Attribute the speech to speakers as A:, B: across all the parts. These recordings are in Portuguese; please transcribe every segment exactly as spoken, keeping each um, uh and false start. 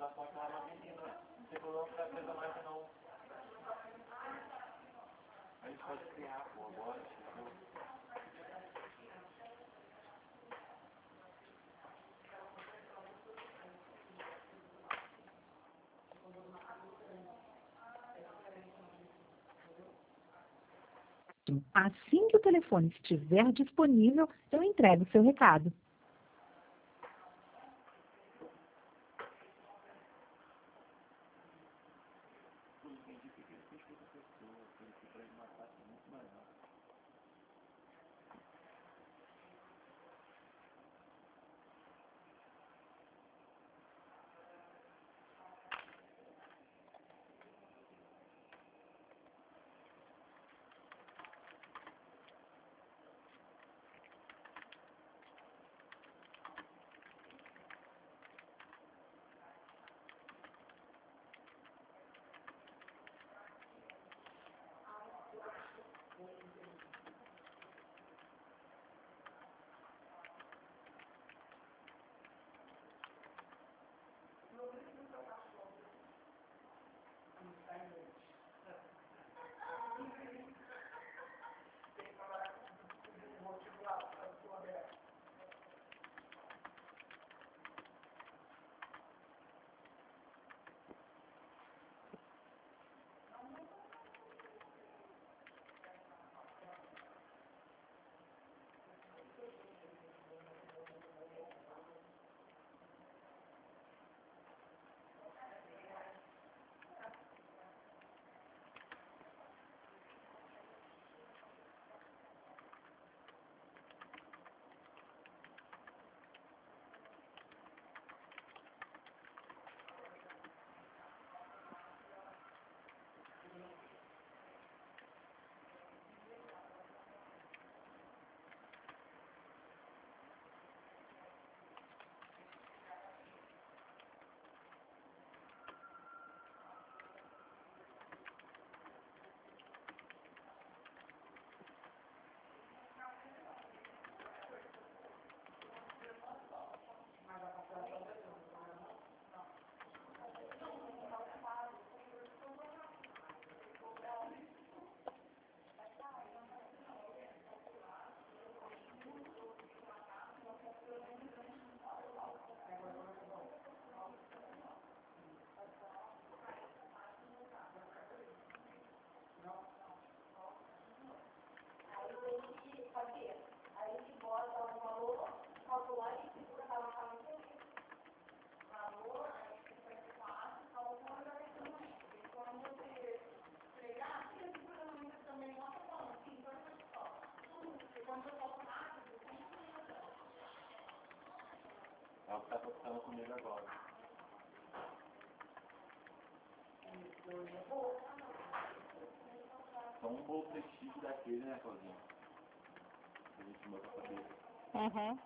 A: Assim que o telefone estiver disponível, eu entrego o seu recado.
B: É o que tá acontecendo comigo agora. Só um bolo prestígio daquele, né, Claudinha? A gente bota pra cabeça.
C: Uhum.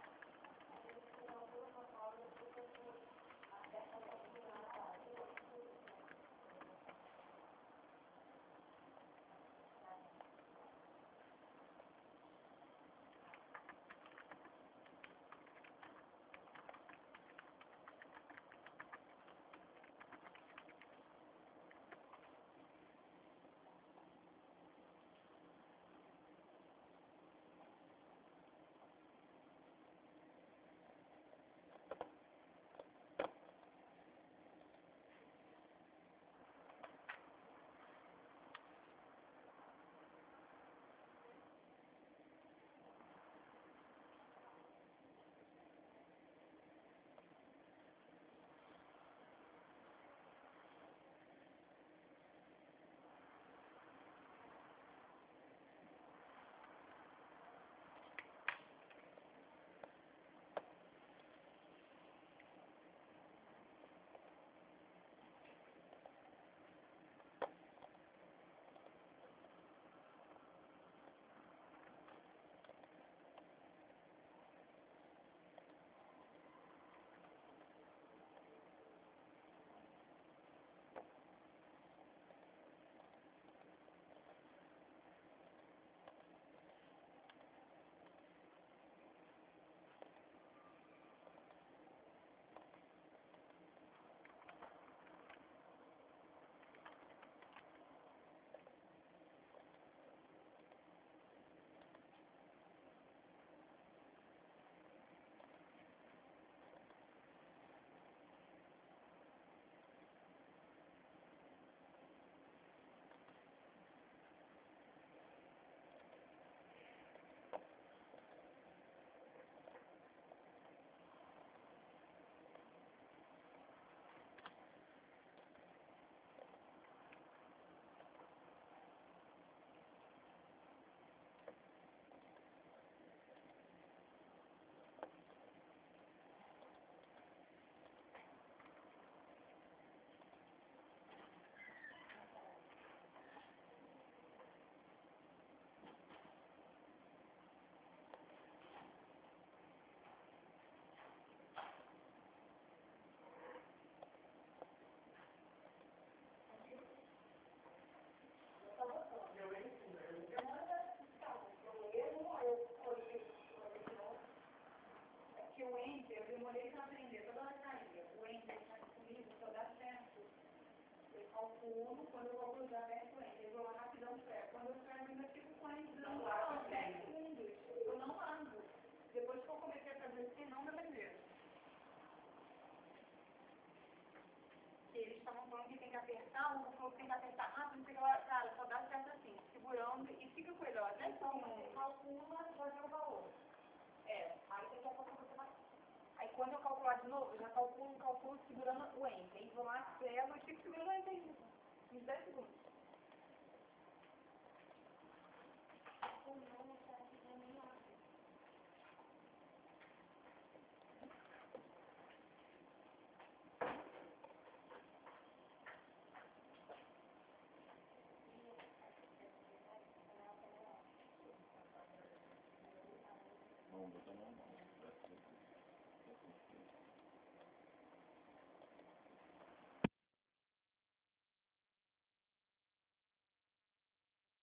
C: calculo, quando eu calculo já aperto o enter, eu vou lá rapidão certo. Quando eu escrevo ainda fico com eles dando lá uns dez segundos. Eu não ando. Depois que eu comecei a fazer assim, não me lembrei. Eles estavam falando que tem que apertar, o falou que tem que apertar rápido, não sei o que lá, cara, só dá certo assim, segurando e fica com ele, ó, até então você calcula, já vê o valor. É, aí daqui a pouco você vai. Aí quando eu calcular de novo, eu já calculo, calculo segurando o enter. Aí vou lá, pego e fico segurando o enter ainda. Uns dez segundos.
B: Não, botou não.